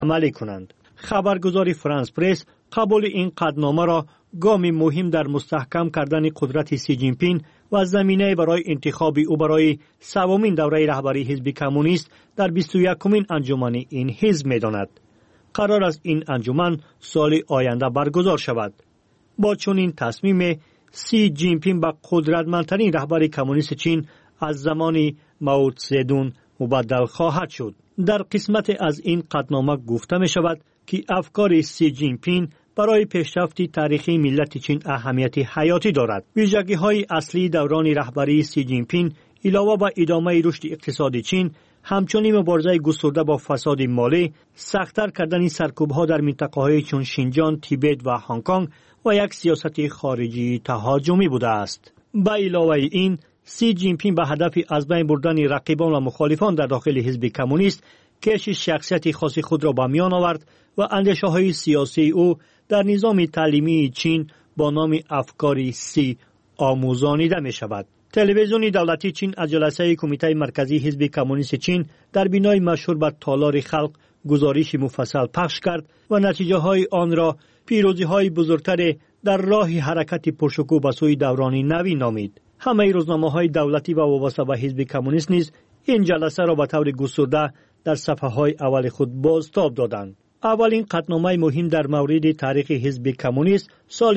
عملی کنند. خبرگزاری فرانس پرس قبول این قطعنامه را گامی مهم در مستحکم کردن قدرت سی جین پینگ و زمینه برای انتخاب او برای سومین دوره رهبری حزب کمونیست در 21مین انجمن این حزب می‌داند. قرار است این انجمن سال آینده برگزار شود. با چنین تصمیم سی جین پینگ به قدرتمندترین رهبر کمونیست چین از زمان مائو تزدون مبدل خواهد شد. در قسمت از این قطعنامه گفته می شود که افکار سی جین پینگ برای پیشرفت تاریخی ملت چین اهمیت حیاتی دارد. ویژگی‌های اصلی دوران رهبری سی جین پینگ علاوه بر ادامه رشد اقتصادی چین، همچنین مبارزه گسترده با فساد مالی، سخت‌تر کردن سرکوب‌ها در منطقه‌های چون شینجان، تیبت و هنگ کنگ و یک سیاست خارجی تهاجمی بوده است. به علاوه این، سی جین پینگ به هدف از بین بردن رقیبان و مخالفان در داخل حزب کمونیست کشش شخصیت خاص خود را به میان آورد و اندیشه‌های سیاسی او در نظام تعلیمی چین با نام افکار سی آموزانیده می شود. تلویزیون دولتی چین از جلسه کمیته مرکزی حزب کمونیست چین در بینای مشهور به تالار خلق گزارش مفصل پخش کرد و نتیجه های آن را پیروزی های بزرگتر در راه حرکت پرشکوه به سوی دوران نوی نامید. همه روزنامه های دولتی و وابسته به حزب کمونیست نیز این جلسه را به طور گسترده در صفحه های اول خود بازتاب دادند. اولین قطعنامه مهم در مورد تاریخ حزب کمونیست سال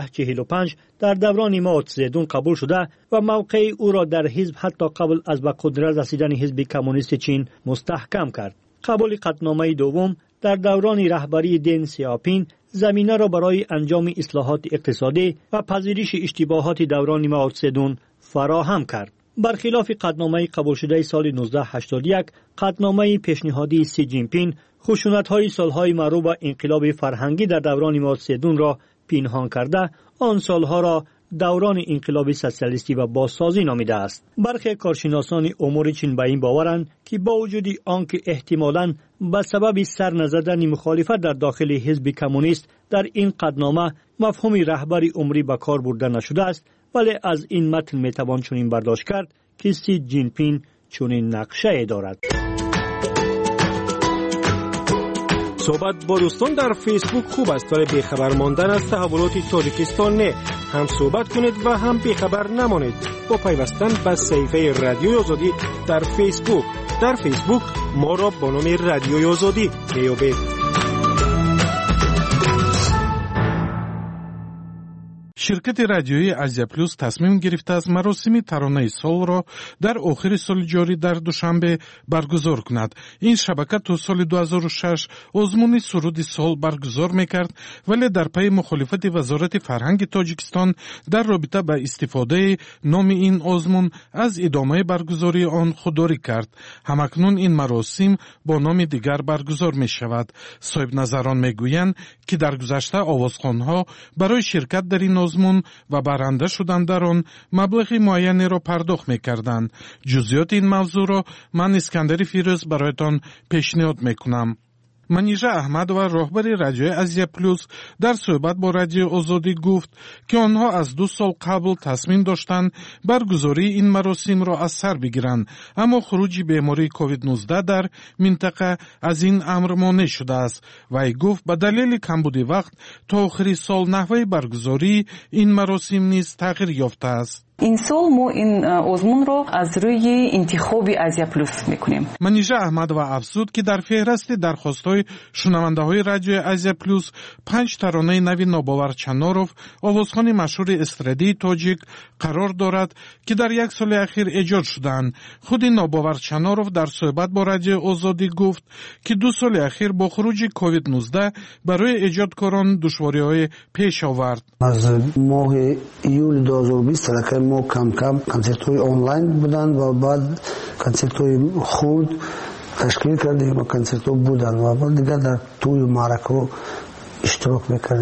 1945 در دوران مائو تزدون قبول شده و موقع او را در حزب حتی قبل از به قدرت رسیدن حزب کمونیست چین مستحکم کرد. قبول قطعنامه دوم در دوران رهبری دن سیاپین زمینه را برای انجام اصلاحات اقتصادی و پذیرش اشتباهات دوران مائو تزدون فراهم کرد. برخلاف قطعنامه قبول شده سال 1981، قطعنامه پیشنهادی سی جین پینگ خشونت‌های سالهای معروف به انقلاب فرهنگی در دوران مائو تزدون را پنهان کرده، آن سالها را دوران انقلاب سوسیالیستی و بازسازی نامیده است. برخی کارشناسان امور چین به این باورند که با وجود آنکه احتمالاً به سبب سر نزدن مخالفت در داخل حزب کمونیست در این قطعنامه مفهوم رهبری عمری به کار برده نشده است، ولی از این متن میتوان چنین برداشت کرد که سی جین پینگ چنین نقشه دارد. صحبت با دوستان در فیسبوک خوب است، ولی بیخبر ماندن از تحولات تاجیکستان نه. هم صحبت کنید و هم بیخبر نمانید با پیوستن به صفحه رادیوی آزادی در فیسبوک. در فیسبوک ما را با نام رادیوی آزادی میابید. شرکت رادیویی آزیا پلوس تصمیم گرفته است مراسم ترانه سال را در آخر سال جاری در دوشنبه برگزار کند. این شبکه تا سال 2006 آزمون سرود سال برگزار میکرد، ولی در پی مخالفت وزارت فرهنگ تاجیکستان در رابطه با استفاده نام این آزمون از ادامه برگزاری آن خودداری کرد. همکنون این مراسم با نام دیگر برگزار می شود. صاحب نظران میگویند که در گذشته آوازخوانها برای شرکت در این آزمون و برنده شدن در آن مبلغ معینی را پرداخت می‌کردند. جزئیات این موضوع را من اسکندر فیروز برایتان پیشنهاد می‌کنم. منیژه احمد و راهبر رادیوی آزیا پلوس در صحبت با رادیو آزادی گفت که آنها از 2 سال قبل تصمیم داشتند برگزاری این مراسم را از سر بگیرند، اما خروج بیماری کووید 19 در منطقه از این امر مانع شده است. وی گفت به دلیل کمبود وقت تا آخر سال نحوه برگزاری این مراسم نیز تغییر یافته است. این سال ما این آزمون رو از روی انتخاب آزیا پلوس میکنیم. منیژه احمد و افزود که در فهرست درخواست‌های شنونده‌های رادیو آزیا پلوس 5 ترانه نوی ناباور چناروف، آوازخوان مشهور استرادی تاجیک قرار دارد که در 1 سال اخیر ایجاد شدند. خود ناباور چناروف در صحبت با رادیو آزادی گفت که 2 سال اخیر با خروج کووید 19 برای ایجادکاران دشواری‌های پیش آورد. از ماه ایول 2020 ما کم کنسرت‌های آنلاین بودن و بعد کنسرت‌های خود تشکیل کردیم و کنسرت‌ها بودن و بعد دیگه در توی معرکه اشتراک می‌کردیم.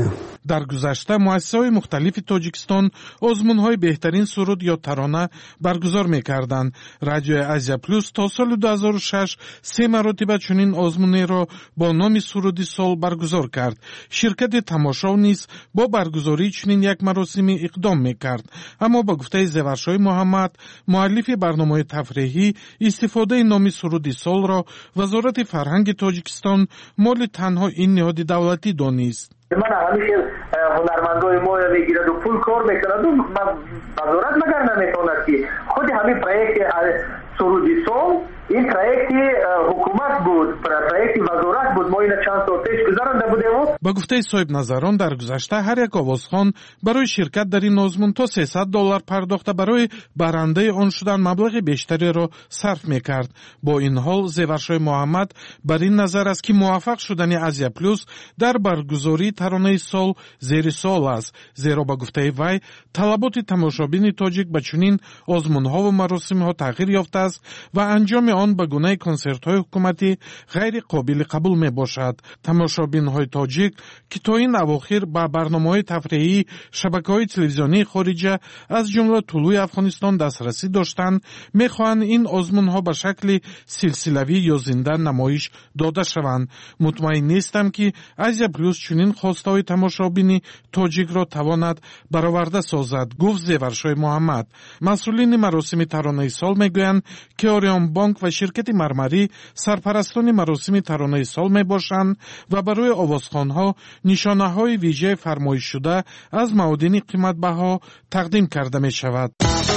дар гузашта муассисаҳои мухталифи тоҷикистон озмунҳои беҳтарин суруд ё тарона баргузор мекарданд. Радиои Азия Плюс то соли 2006 3 маротиба чунин озмунеро бо номи суруди сол баргузор кард. Ширкати тамошо низ бо баргузории чунин як маросимӣ иқдом мекард. аммо ба гуфтаи Зеваршои Муҳаммад, муаллифи барномаи тафриҳӣ, истифодаи номи суруди солро вазорати фарҳанги Тоҷикистон моли танҳо ин ниҳоди давлатӣ донист. من همیشه هنرمندای ما میگیرد و پول کار میکند و وزارت مگر نمیتواند که خود همین پروژه سرودی سال این پروژه حکومت بود، پروژه وزارت بود. ما این چند سال پیش گذرانده بودیم. با گفته صاحب نظران در گذشته هر یک آوازخوان برای شرکت در این آزمون تا $300 پرداخته برای برنده آن شدن مبلغ بیشتری را صرف میکرد. با این حال زیورشای محمد بر این نظر است که موفق شدن آزیا پلوس در برگزاری ترانه سال زیر سوال است، زیرا با گفته وی طلبات تماشابین تاجیک به چنین آزمون‌ها و مراسم‌ها تغییر یافته است و انجام آن به گونه کنسرت‌های حکومتی غیر قابل قبول میباشد. تماشابین‌های تاجیک که تا این اواخر با برنامه‌های تفریحی شبکه‌های تلویزیونی خارجه از جمله طلوع افغانستان دسترسی داشتند، می‌خواهند این آزمون‌ها به شکل سلسله‌ای یا زنده نمایش داده شوند. مطمئن نیستم که آزیا پلوس چنین خواست‌های تماشابین تاجیک را تواند برآورده سازد، گفت زیورشای محمد. مسئولین مراسم ترانه سال میگویند که آریان بانک و شرکت مرمری سرپرستان مراسم ترانه سال میباشند و برای آوازخوان‌ها نشانه‌های ویژه فرمایش شده از معادن قیمت بها تقدیم کرده می شود.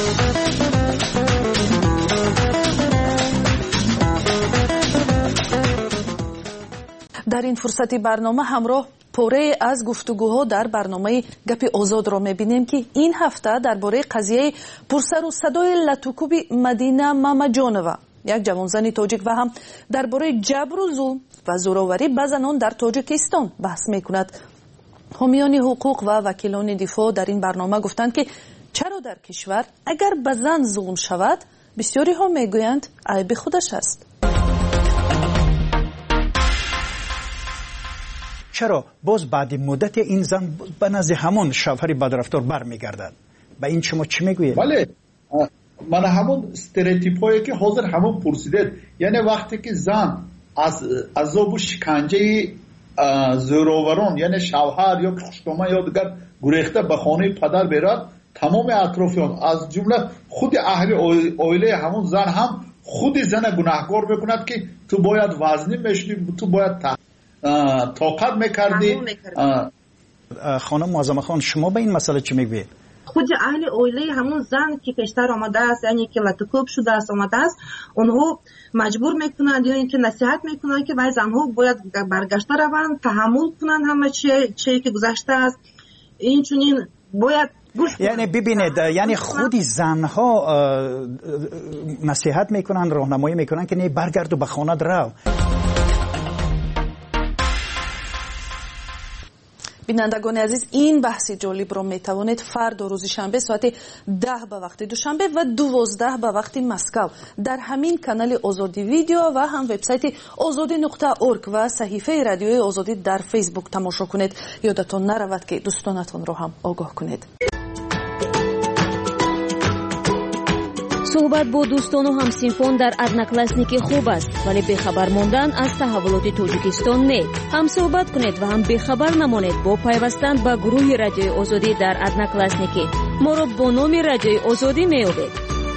در این فرصتی برنامه همراه پاره از گفتگوها در برنامه گپ آزاد را میبینیم که این هفته درباره قضیه پرسر و صدای لطوکوب مدینه مامجانова، یک جوانزن تاجیک و هم درباره جبر و ظلم و زورآوری به زنان در تاجیکستان بحث میکند. حامیان حقوق و وکیلان دفاع در این برنامه گفتند که چرا در کشور اگر به زن ظلم شود بسیاری ها میگویند عیب خودش است. چرا باز بعد مدت این زن به نزد همون شوهر بدرفتار برمیگردد؟ به این شما چی میگویید؟ بله، من همون استریوتیپایی که حاضر همون پرسیدید، یعنی وقتی که زن از عذاب و شکنجه زورآوران یعنی شوهر یا خشکامه یا دیگر گریخته به خانه پدر برد، تمام اطرافیان از جمله خود اهل عائله همون زن هم خود زن گناهکار میکند که تو باید وزنی میشدی، تو باید طاقت میکردی. خانم معظمه خان، شما به این مسئله چی میگویید؟ خود اهل عائله همون زن که پیشتر آمده است، یعنی که لطوکوب شده است آمده است، اونها مجبور میکنند یا اینکه نصیحت میکنند که وای زنها باید برگشته روند، تحمل کنند همه چیزی که گذشته است. این چنین باید یعنی ببینید، یعنی خود زنها نصیحت میکنند، راهنمایی میکنند که نه برگرد و به خانه رو. بینندگان عزیز، این بحث جالب را میتوانید فردا روز شنبه ساعت 10 به وقت دوشنبه و 12 به وقت مسکو در همین کانال آزادی ویدیو و هم وبسایت azadi.org و صحیفه رادیوی آزادی در فیسبوک تماشا کنید. یادتان نرود که دوستانتان را هم آگاه کنید. صحبت با دوستان و همسینفان در ادناکلاسنیکی خوب است، ولی بخبر ماندن از تحولات تاجیکستان نه. هم صحبت کنید و هم بخبر نمانید با پیوستن به گروه رادیوی آزادی در ادناکلاسنیکی. ما را با نام رادیوی آزادی میابید.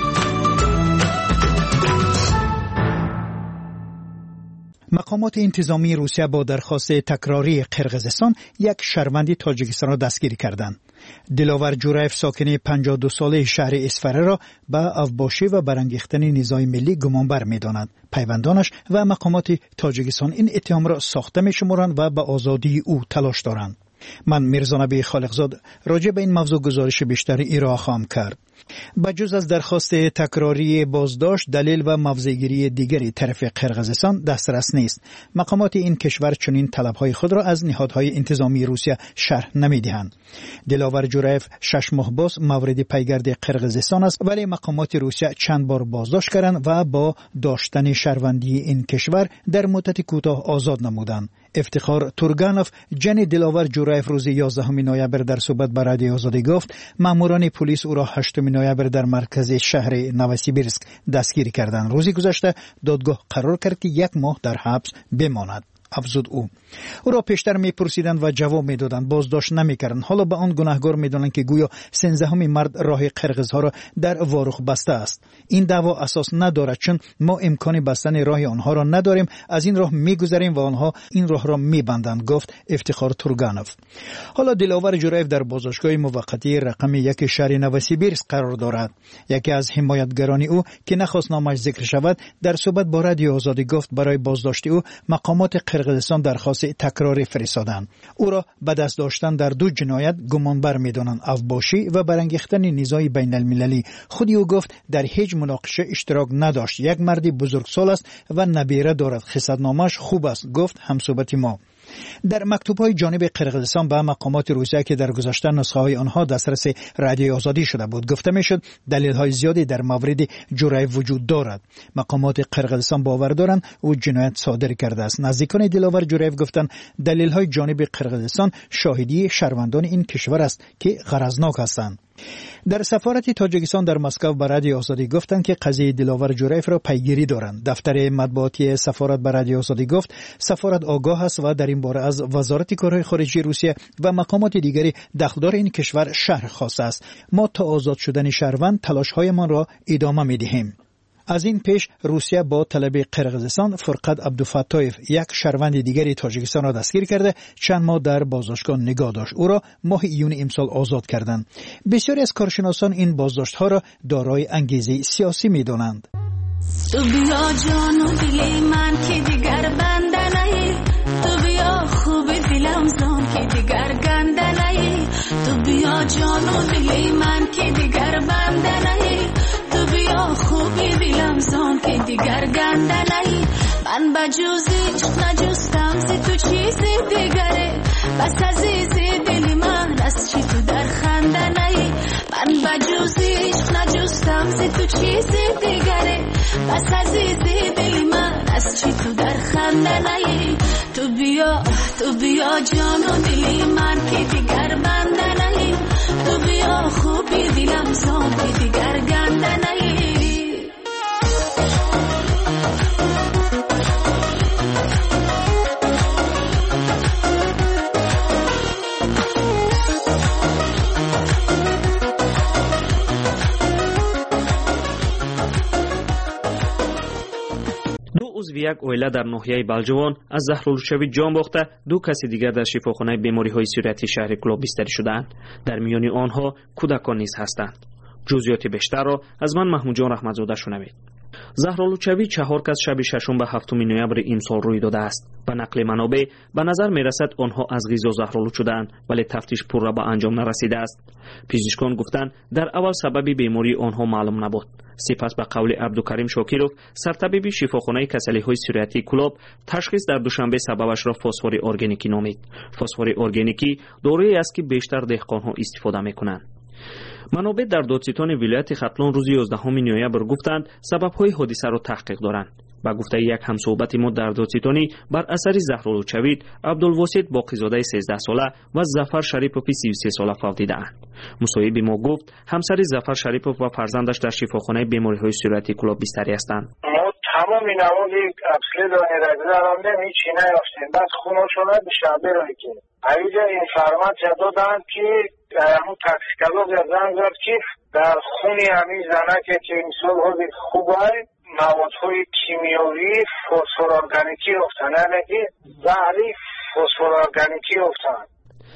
مقامات انتظامی روسیه با درخواست تکراری قرقیزستان یک شهروند تاجیکستان را دستگیر کردند. دلاور جورایف ساکن 52 ساله شهر اسفره را به افباشی و برانگیختن نزاع ملی گمانبر می‌دانند. پیوندانش و مقامات تاجیکستان این اتهام را ساخته می‌شمارند و به آزادی او تلاش دارند. من میرزا نبی خالقزاد راجع به این موضوع گزارش بیشتری ارائه خواهم کرد. بجز از درخواست تکراری بازداشت، دلیل و موضع‌گیری دیگری طرف قرقیزستان دسترس نیست. مقامات این کشور چنین طلب‌های خود را از نهادهای انتظامی روسیه شرح نمی‌دهند. دلاور جورایف 6 ماه باز مورد پیگرد قرقیزستان است، ولی مقامات روسیه چند بار بازداشت کردند و با داشتن شهروندی این کشور در مدت کوتاه آزاد نمودند. افتخار تورگانوف جن دلاور جورایف روز 11 نوامبر در صحبت با رادیو آزادی گفت ماموران پلیس او را 8 نوامبر در مرکز شهر نوسیبیرسک دستگیر کردند. روزی گذشته دادگاه قرار کرد که 1 ماه در حبس بماند. افزود او را پیشتر میپرسیدند و جواب میدادند، بازداشت نمیکردند. حالا به آن گناهکار میدانند که گویا 13 مرد راه قرقیزها را در واروخ بسته است. این دعوا اساس ندارد چون ما امکان بستن راه آنها را نداریم، از این راه میگذریم و آنها این راه را میبندند، گفت افتخار تورگانوف. حالا دلاور جورایف در بازداشتگاه موقتی رقم 1 شهر نوسیبیرسک قرار دارد. یکی از حمایتگران او که نخواست نامش ذکر شود در صحبت با رادیو آزادی گفت برای بازداشت او مقامات قرقیزستان درخواست تکراری فرستادند. او را به دست داشتن در 2 جنایت گمانبر می‌دانند، افباشی و برانگیختن نزاع بین المللی. خودی او گفت در هیچ مناقشه اشتراک نداشت. یک مردی بزرگسال است و نبیره دارد. خصوصیاتش خوب است، گفت همصحبت ما. در مکتوب‌های جانب قرقیزستان به مقامات روسیه که در گذشته نسخه‌های آنها دسترس رادیو آزادی شده بود گفته میشد دلیل‌های زیادی در مورد جورایف وجود دارد. مقامات قرقیزستان باور دارند او جنایت صادر کرده است. نزدیکان دلاور جورایف گفتند دلیل‌های جانب قرقیزستان شاهدی شهروندان این کشور است که غرضناک هستند. در سفارت تاجیکستان در مسکو به رادیو آزادی گفتند که قضیه دلاور جورایف را پیگیری دارند. دفتر مطبوعاتی سفارت به رادیو آزادی گفت سفارت آگاه است و در این باره از وزارت کارهای خارجه روسیه و مقامات دیگری دخلدار این کشور شرح خواسته است. ما تا آزاد شدن شهروند تلاش‌هایمان را ادامه می‌دهیم. از این پیش روسیه با طلب قرقیزستان فرقت عبدالفتاحیف یک شهروند دیگری تاجیکستان را دستگیر کرده چند ماه در بازداشتگاه نگاه داشت. او را ماه ایون امسال آزاد کردند. بسیاری از کارشناسان این بازداشت‌ها را دارای انگیزه سیاسی می‌دانند. تو بیا جان و دل من که دیگر بنده نهی، تو بیا خوب دلم زان که دیگر گنده نهی، تو بیا جان و دل من که دیگر بنده نهی، تو بیا خوب دلم زان که دیگر گنده نهی. من بجوزی چخ نجستم سی تو چیزی دیگره، بس عزیزی دل من از چی تو در خنده نهی. من بجوزی چخ نجستم سی تو چیزی دیگره، بس عزیزی دل من از چی تو در خنده نهی. تو بیا جان و دل من که دیگر بنده نهی، تو بیا خوبی دلم زان که دیگر گنده نهی. عضو یک اویله در ناحیه بلجوان از زهرالودشوی جان باخته 2 کس دیگر در شفاخانه بیماری‌های صورتی شهر کلوب بستری شدند. در میان آنها کودکان نیز هستند. جزئیات بیشتر را از من محمود جان رحمتزاده شنوید. زهرالودشوی 4 کس شب 6 به 7 نوامبر امسال روی داده است. به نقل منابع به نظر می‌رسد آنها از غذا زهرآلود شدند ولی تفتیش پورا به انجام نرسیده است. پزشکان گفتند در اول سبب بیماری آنها معلوم نبود. سپس به قول عبدالکریم شاکیروف سرطبیب شفاخانه کسلی‌های صورتی کلوب تشخیص در دوشنبه سببش را فسفر ارگانیکی نامید. فسفر ارگانیکی دارویی است که بیشتر دهقان‌ها استفاده می‌کنند. منابع در دادستان ولایت ختلان روز 11 نوامبر گفتند سبب‌های حادثه را تحقیق دارند. با گفته یک همصحبت ما در دادستانی بر اثر زهرالودشوی عبدالواسط باقی‌زاده 13 ساله و ظفر شریپوف 33 ساله فوت دیده‌اند. مصاحب ما گفت همسر ظفر شریپوف و فرزندش در شفاخانه بیماری‌های صورتی کلوب بستری هستند. تمام نواقی اصلی دانه رگزرانده هیچی نیافتیم. بس خوناشونه به شعبه رایی که اینجا اینفرماسیا دادن که همون تاکسیکالوگ زن زد که در خونی همین زنه که امسال حاضر خوبه موادهای کیمیایی فسفر ارگانیکی افتن، یعنی که زهری فسفر ارگانیکی افتن.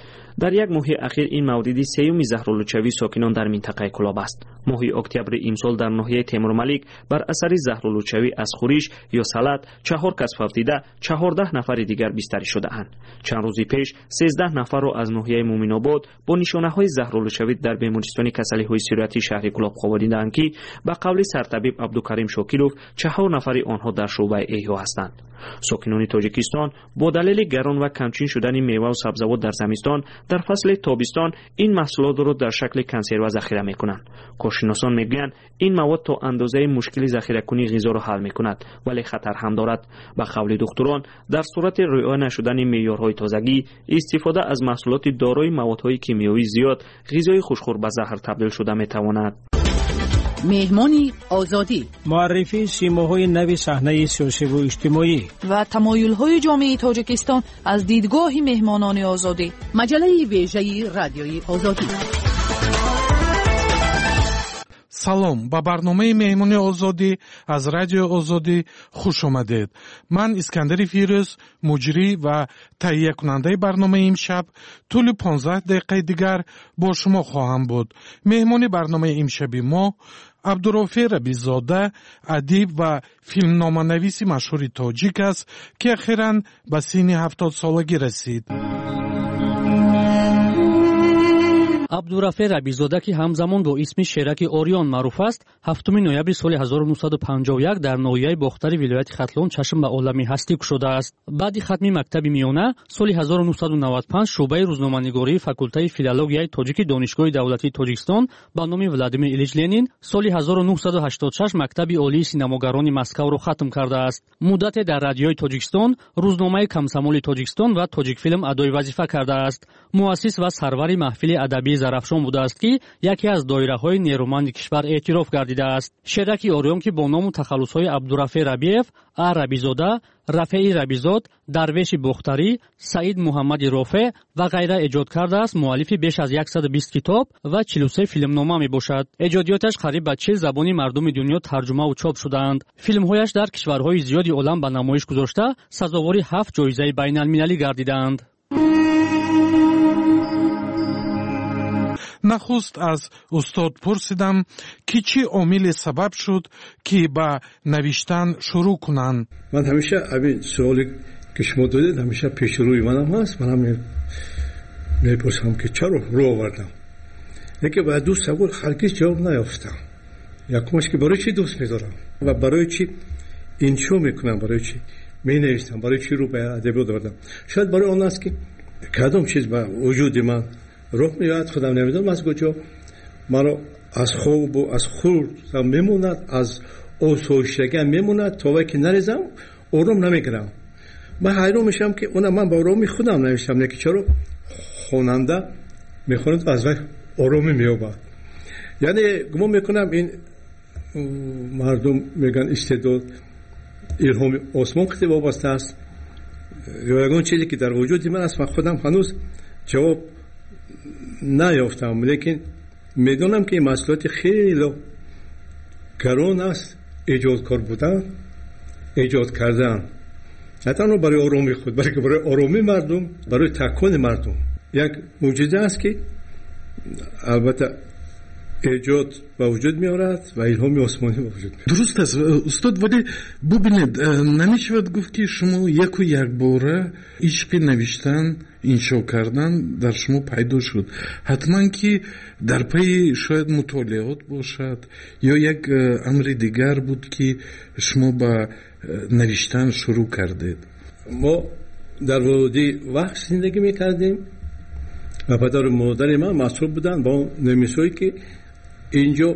در یک ماه اخیر این مورد سیوم زهرالودشوی ساکنان در منطقه کلوب است. ماه اکتبر امسال در ناحیه تیمورملیک بر اثر زهرالودشوی از خورش یا سلط 4 کس فوت دیده، 14 نفر دیگر بستری شده اند. چند روزی پیش 13 نفر را از ناحیه مومن‌آباد با نشانه‌های زهرالودشوی در بیمارستان کسلی‌های صورتی شهر کلوب خواباندند که به قول سرطبیب عبدالکریم شاکیروف 4 نفر آنها در شعبه ایحا هستند. ساکنان تاجیکستان با دلیل گران و کمچین شدن میوه و سبزیجات در زمستان در فصل تابستان این محصولات را در شکل کنسرو ذخیره میکنند. کارشناسان میگویند این مواد تا اندازه مشکل ذخیره کنی غذا را حل میکند ولی خطر هم دارد. به قول دکتران در صورت رعایت نشدن معیارهای تازگی استفاده از محصولات دارای موادهای کیمیایی زیاد غذای خوشخور به زهر تبدیل شده میتواند. مهمانی آزادی، معرفی سیماهای نو صحنه سیاسی و اجتماعی و تمایل‌های جامعه تاجیکستان از دیدگاه مهمانان آزادی. مجله ویژه رادیوی آزادی. салом ба барномаи меҳмони озодӣ аз радиои озодӣ хуш омадед. ман искандари фирӯз муҷрӣ ва таҳиякунандаи барномаи имшаб тӯли 15 дақиқаи дигар бо шумо хоҳам буд. меҳмони барномаи имшаби мо абдурофе рабизода, адиб ва филмноманависи машҳури тоҷик аст ки ахиран ба синни 70 солагӣ расид. عبدالرفیع ربیزاده که همزمان با اسم شیرک اوریون معروف است 7 نوامبر سال 1951 در ناحیه باختری ولایت ختلون چشم به عالمی هستی گشوده است. بعد ختم مکتب میانه سال 1995 شعبه روزنامه‌نگاری فاکولته فیلولوژیای تاجیک دانشگاه دولتی تاجیکستان با نام ولادیمیر ایلیچ لنین سال 1986 مکتب عالی سینماگران مسکو را ختم کرده است. مدت در رادیوی تاجیکستان، روزنامه کمسمول تاجیکستان و تاجیک فیلم ادای وظیفه کرده است. مؤسس و سرور محفل ادبی زرافشان بوده است که یکی از دایره‌های نیرومند کشور اعتراف گردیده است. شیرک اوریون که با نام و تخلص‌های عبدالرفیع ربیف، ربیزاده، رفیع ربیزاد، درویش بختری، سعید محمد رافع و غیره ایجاد کرده است. مؤلف بیش از 120 کتاب و 43 فیلمنامه میباشد. ایجادیاتش قریب به 40 زبان مردم دنیا ترجمه و چاپ شده‌اند. فیلم‌هایش در کشورهای زیادی عالم به نمایش گذاشته، سزاوار 7 جایزه بین‌المللی گردیده‌اند. нахуст аз устод пурсидам ки чӣ омиле сабаб шуд ки ба навиштан шурӯъ кунанд. ман ҳамеша ҳамин суоле ки шумо додед ҳамеша пешрӯи манам ҳаст. манам мепурсам ки чаро рӯ овардам, лекин ба ду савол ҳаргиз ҷавоб наёфтам. якумаш ки барои чӣ дӯст медорам ва барои чӣ иншо мекунам, барои чӣ менавистам, барои чӣ рӯ ба адабиёт овардам. шояд барои он аст ки кадом чиз ба вуҷуди ман роҳ меояд, худам намедонам аз куҷо маро аз хобу аз хурдам мемонад, аз осоиштагиам мемонад, то вақте ки нарезам ором намегирам. ман ҳайрон мешавам ки она ман ба ороми худам навиштам, лекин чаро хонанда мехонад аз вай оромӣ меёбад. яъне гумон мекунам ин мардум мегӯянд истеъдод илҳоми осмон қисм вобаста аст ё ягон чизе ки дар вуҷуди ман аст. ман худам ҳанӯз ҷавоб наёфтам, лекин медонам ки масъулияти хеле гарон аст эҷодкор будан, эҷод кардан, на танҳо барои оромии худ, балки барои оромии мардум, барои такони мардум. як мӯъҷиза аст ки албатта эҷод ба вуҷуд меорад ва илҳоми осмонӣ ба вуҷуд меорад. дуруст аст устод, вале бубинед, намешавад гуфт ки шумо яку якбора ишқи навиштан, иншо кардан дар шумо пайдо шуд. ҳатман ки дар пайи шояд мутолиот бошад ё як амри дигар буд ки шумо ба навиштан шурӯъ кардед. мо дар води вақт зиндагӣ мекардем ва падару модари ман масъул буданд ба он намисҳое ки инҷо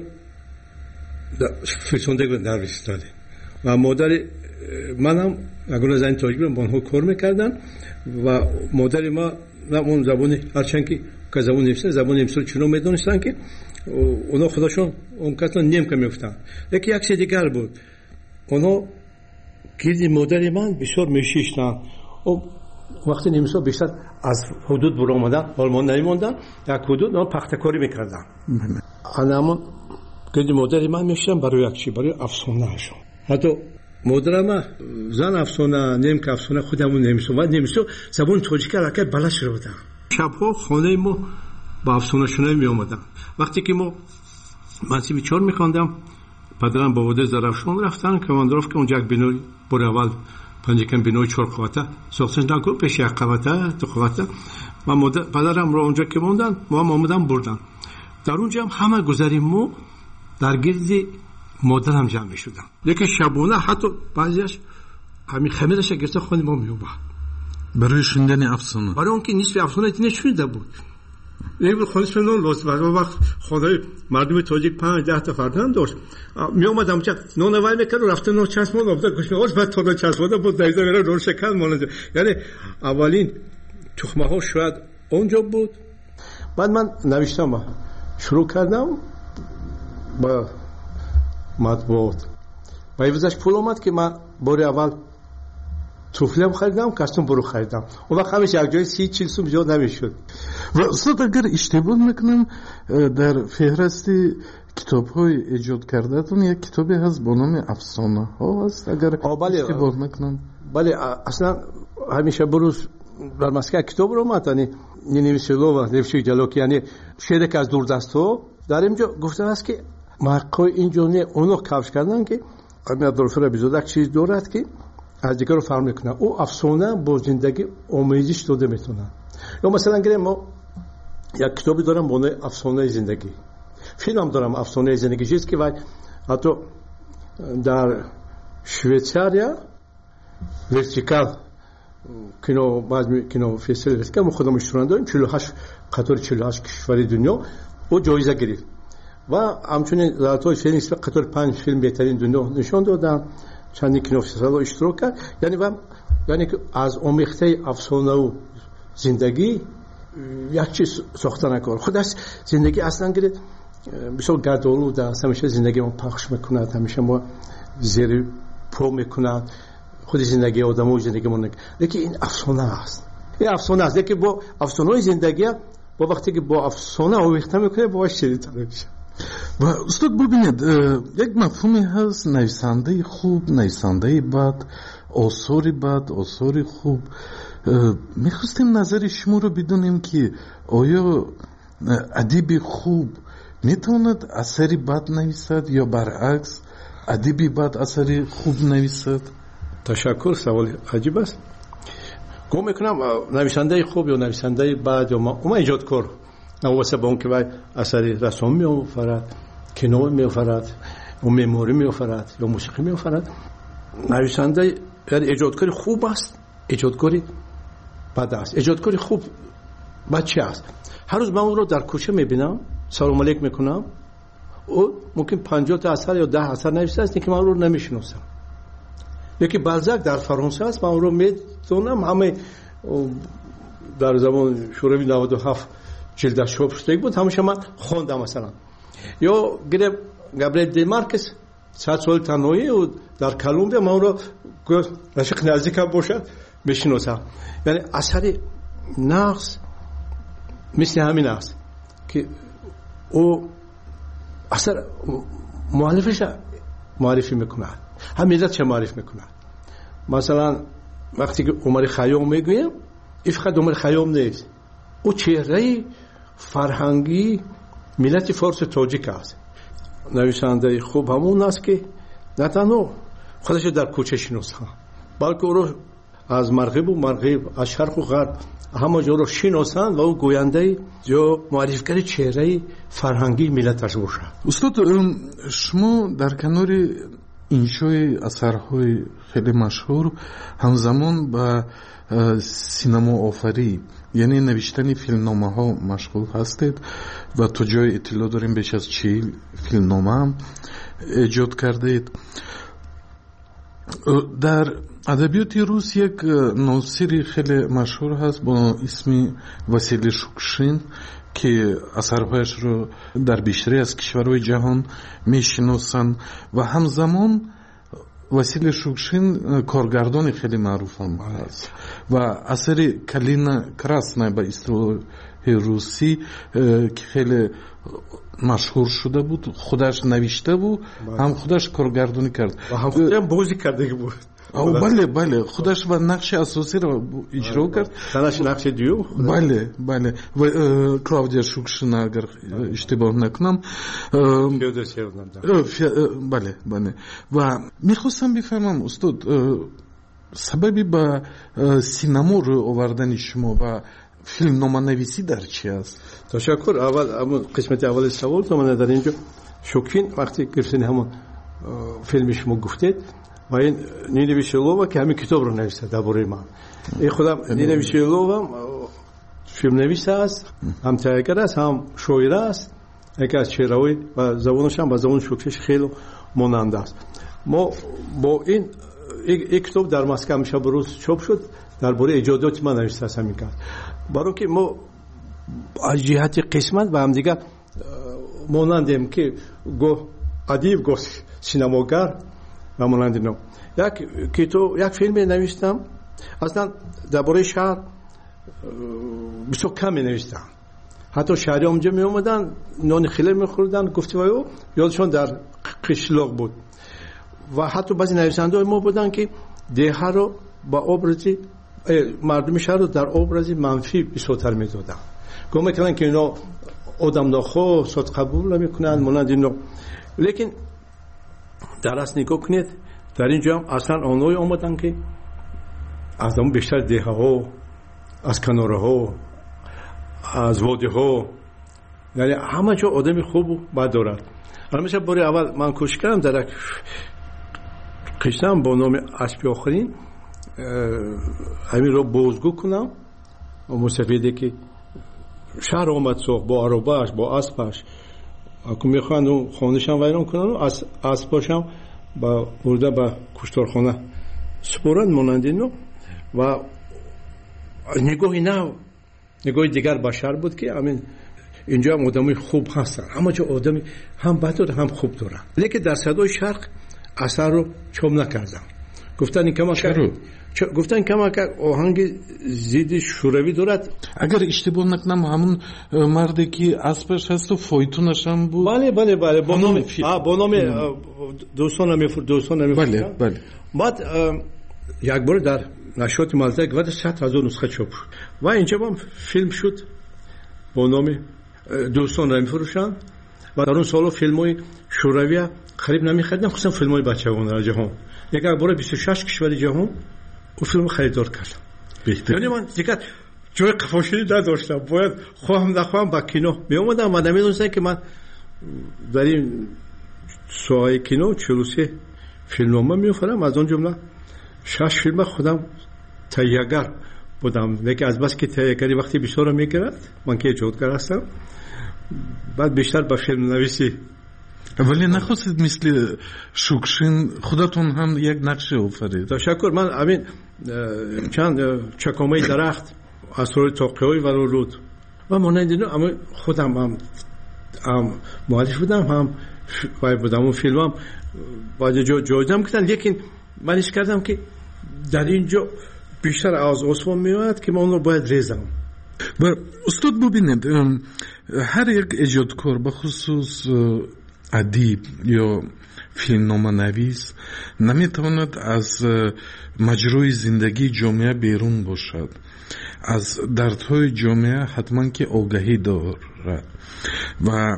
фирсондагӣ дар Австралия ва модари манам ягона зани тоҷик ба онҳо кор мекарданд ва модари ман он забони ҳарчанд ки забони немисо забони немисо чунон медонистанд ки онҳо худашон он касна немка мегуфтанд. лекин як чизи дигар буд, онҳо гирди модари ман бисёр мешиштанд. вақти немисо бештар аз ҳудуд буромадан олмон намемонданд, як ҳудуд он пахтакорӣ мекарданд. анамон гирди модари ман мешиштанд барои як чи, барои афсонаашон. ҳатто модарам зан афсона, немка афсона, худамон немисо ва немисо забони тоҷика ракай баланд шуда буданд. шабҳо хонаи мо ба афсонашунавӣ меомаданд. вақте ки мо мансиби 4 мехондам, падарам ба водаи Зарафшон рафтанд, командировка онҷа як бинои бори аввал панҷакам бинои 4 қавата сохтан шудан, пеш як қавата 2 қавата ва падарамро онҷа ки монданд, мо ҳам омадан бурданд. дар онҷа ҳам ҳама гузари мо дар гирди модарам ҷамъ мешуданд. лекин шабона ҳатто баъзеаш همین خمیرش گرفته خونه ما میومد برای شنیدن افسانه. برای اون که نصف افسانه دیگه نشونده بود. یک خونش من لوس وقت خدای مردم تاجیک 5-10 تا فرزند داشت. می اومد اونجا نون وای میکرد و رفته نون چسب بود گوش می‌آورد بعد تا چسب بود دیگه میره نون شکن مونده. یعنی اولین تخمه ها شاید اونجا بود. بعد من نوشتم شروع کردم با مطبوعات. با ایوزش پول اومد که من بار اول توفلم خریدم، کاستوم برو خریدم. اون وقت همش یک جای 30-40 سوم زیاد نمیشد. و استاد اگر اشتباه نکنم در فهرست کتاب‌های ایجاد کرده‌تون یک کتابی هست با نام افسانه ها هست اگر اشتباه نکنم. بله اصلا همیشه بروز در مسکه کتاب رو اومد یعنی نویسلو و نوشته جلوکی یعنی شعری که از دوردست‌ها در اینجا گفته است که مرقای اینجا نه اونو کفش کردن که همین عبدالفر ربیزاده چیز دارد که از دیگر رو فرق میکنه. او افسانه با زندگی آمیزش داده میتونه. یا مثلا گریم ما یک کتابی دارم با نام افسانه زندگی. فیلم دارم افسانه زندگی چیز که وای حتی در شویتزاریا ورتیکال کینو باز کینو فستیوال ورتیکال ما خودمون اشتراک داریم 48 قطار 48 کشور دنیا او جایزه گرفت و همچنین در طول فیلم قطار 5 فیلم بهترین دنیا نشون دادن. چند کینو فستیوال اشتراک کرد. یعنی که از آمیخته افسانه و زندگی یک چیز ساخته نکار. خودش زندگی اصلا گرید بسیار گردآلود است. همیشه زندگی ما پخش میکند، همیشه ما زیر پا میکند. خود زندگی آدم و زندگی ما لیکن این افسانه است. این افسانه است. لیکن با افسانه زندگی با وقتی که با افسانه آمیخته میکنه باش شدیدتر میشه. و استاد ببینید یک مفهومی هست نویسنده خوب، نویسنده بد، آثار بد، آثار خوب. میخواستیم نظر شما رو بدونیم که آیا ادیب خوب میتواند اثری بد نویسد یا برعکس ادیبی بد اثری خوب نویسد؟ تشکر، سوال عجیب است. گم میکنم نویسنده خوب یا نویسنده بد یا ما ایجادکار نواسه با اون که باید اثری رسام می‌آفرد، کینو می‌آفرد، و معماری می‌آفرد یا موسیقی می‌آفرد. نویسنده یعنی ایجادکار خوب است، ایجادکاری بد است. ایجادکاری خوب بچه است. هر روز من اون رو در کوچه می‌بینم، سلام علیک می‌کنم. او ممکن 50 تا اثر یا 10 اثر نوشته است که من اون رو نمی‌شناسم. یکی بالزاک در فرانسه است، من اون رو می‌دونم. همه در زمان شوروی 97 جلدش چاپ شده بود، همیشه من خواندم. مثلا یا گابریل دی مارکس 100 سال تنهایی و در کلمبیا من اون رو رشق نزدیکم باشد میشناسم. یعنی اثر نقص مثل همین است که او اثر مؤلفش معرفی میکنه، هم ملت چه معرفی میکنه. مثلا وقتی که عمر خیام میگویم این فقط عمر خیام نیست، او چهره فرهنگی ملت فارس تاجیک است. نویسنده خوب همون است که نه تنها خودش در کوچه شناسه بلکه او رو از مغرب و از شرق و غرب همه جا رو شناسند و او گوینده یا معرفیگر چهره فرهنگی ملتش باشد. استاد شما در کنار انشای اثرهای خیلی مشهور همزمان با سینما آفری یعنی نوشتن فیلمنامه ها مشغول هستید و تو جای اطلاع داریم بیش از 40 فیلمنامه هم ایجاد کردید. در ادبیات روس یک ناصری خیلی مشهور هست با اسم واسیلی شوکشین که اثرهایش رو در بیشتری از کشورهای جهان میشناسند و همزمان واسیلی شوکشین کارگردان خیلی معروف هم هست و اثر کلینا کراسنا به اصطلاح روسی که خیلی مشهور شده بود، خودش نوشته بود هم خودش کارگردانی کرد و هم خودش بازی کرده بود. بله خودش و نقش اساسی رو اجرا کرد. تنش نقش دیو. بله و کلاودیا شوکشین اگر اشتباه نکنم. بله و میخواستم بفهمم استاد سببی با سینما رو آوردن شما و فیلمنامه نویسی در چی است؟ تشکر. اول قسمت اول سوال تو من در اینجا شوکین وقتی گفتین همون فیلم شما گفتید و این نینا ویشلووا که همین کتاب رو نوشته درباره من. این خودم نینا ویشلووا فیلم نویس است، هم تهیه‌گر است، هم شاعر است. یکی از شعرهای و زبانش هم با زبان شوکش خیلی ماننده است. ما با این کتاب در مسکو میشه بروز چاپ شد درباره ایجادات من نوشته است همین کار. برای که ما از جهت قسمت با هم دیگر مانندیم که گو ادیب گو سینماگر و مانند اینا. یک فیلم نوشتم اصلا درباره شهر بسیار کم نوشتم. حتی شهری اونجا می اومدن نان خیلی میخوردن، گفتی وایو یادشون در قشلاق بود. و حتی بعضی نویسنده ما بودن که دیه رو با ابرزی مردم شهر رو در ابرزی منفی بسیارتر میدادن. گفت میکنن که اینا آدم ناخواه صد قبول نمیکنن مانند اینا. لیکن در اصل نگاه کنید در اینجا هم اصلا آنهایی آمدن که از اون بیشتر دیه ها، از کناره ها، از واده ها، یعنی همه جا آدمی خوب و بد دارد. همیشه باری اول من کوشش کردم در یک قصه با نام اسب آخرین همین رو بازگو کنم و مستفیده که شهر آمد ساخت با عربهش با اسبش اکنون میخواهند اون خانهش هم ویران کنن و اسباش هم برده به کشتارخانه سپرند مانند اینو. و نگاهی نه نگاه دیگر بشر بود که همین اینجا هم آدمی خوب هستن، همه جا آدمی هم بد داره هم خوب دارن. لیکن در صدای شرق اثر رو چوب نکردم. گفتن این کما که آهنگ زید شوروی دارد. اگر اشتباه نکنم همون مردی که اسبش هست و فایتونش هم بود. بله با نام دوستان بله. بعد یک بار در نشریات مالزه که 100,000 نسخه چاپ شد و اینجا هم فیلم شد با نام دوستان را میفروشند. و در اون سالا فیلم‌های شوروی خرید نمی‌خریدن، خصوصا فیلم‌های بچگانه در جهان. یک بار 26 کشور جهان اون فیلم خریدار کردم. یعنی من دیگه جای قفاشی نداشتم، باید خواهم نخواهم با کینو می اومدم و نمی‌دونستم که من در این ساحه کینو 43 فیلم‌ها می‌فرستم. از اون جمله 6 فیلم خودم تهیه‌گر بودم. لیکن از بس که تهیه‌گری وقتی بیشتر می‌کرد من که ایجادگر هستم، بعد بیشتر به فیلم نویسی. ولی نخواستید مثل شوکشین خودتون هم یک نقشه آفرید؟ تشکر. من همین چند چکامه درخت اسرار تاقی‌های ولولود و مانند اینا اما خودم هم مؤلف بودم، هم وای بودم. اون فیلمم بعد جایزم کردن. لیکن من ایش کردم که در اینجا بیشتر از عثمان میاد که من اون رو باید ریزم. استاد ببینید هر یک ایجادکار به خصوص ادیب یا فیلمنامه نویس نمیتواند از مجروی زندگی جامعه بیرون باشد. از دردهای جامعه حتما که آگاهی دارد و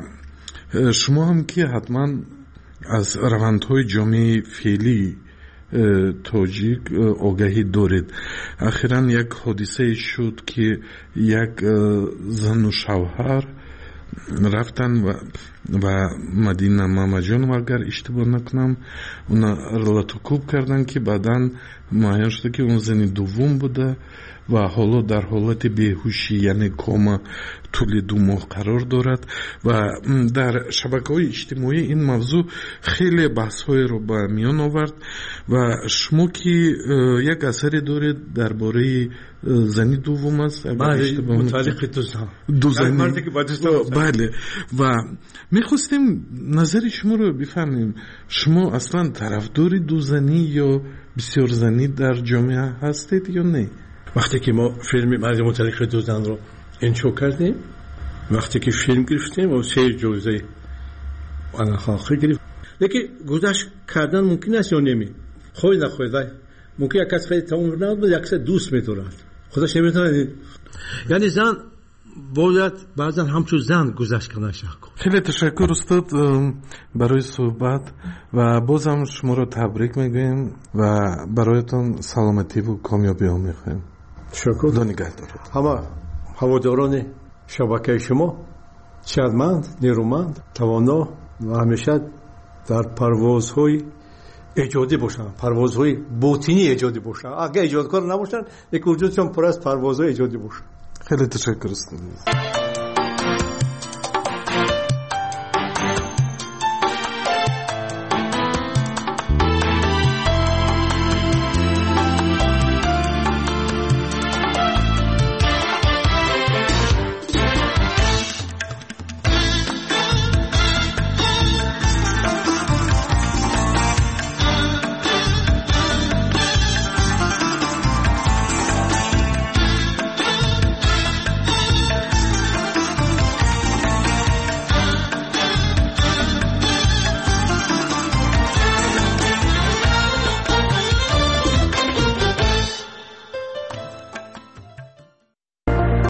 شما هم که حتما از روندهای جامعه فعلی تاجیک آگاهی دارید. اخیراً یک حادثه شد که یک زن و شوهر رفتن و مدینه مامجان اگر اشتباه نکنم اونا رلاتوکوب کردن که بعداً معلوم شد که اون زن دوم بوده و حالا در حالت بیهوشی یعنی کوما طول 2 ماه قرار دارد و در شبکه‌های اجتماعی این موضوع خیلی بحث‌های رو به میان آورد و شما که یک اثری دارید درباره زنی دوم است متعلق دو زنی مردی که بله و می‌خواستیم نظر شما رو بفهمیم. شما اصلا طرفدار دو زنی یا بسیار زنی در جامعه هستید یا نه؟ وقتی که ما فیلم مرد متعلق دو زن رو انشا کردیم، وقتی که فیلم گرفتیم و 3 جایزه آخر گرفت. لیکن گذشت کردن ممکن است یا نمی خواهی نخواهی ممکن یک کس خیلی تمام نبود یک کس دوست می‌دارد خودش نمی‌تونه. یعنی زن باید بعضا همچون زن گذشت کنه. خیلی تشکر استاد برای صحبت و بازم شما رو تبریک میگویم و برایتون سلامتی و کامیابی ها میخوایم. تشکر. خدا نگهدارت. همه هواداران شبکه شما شادمند، نیرومند، توانا و همیشه در پروازهای ایجادی باشن، پروازهای باطنی ایجادی باشن. اگه ایجادکار نباشن یک وجودشون پر از پروازهای ایجادی باشن. خیلی تشکر است.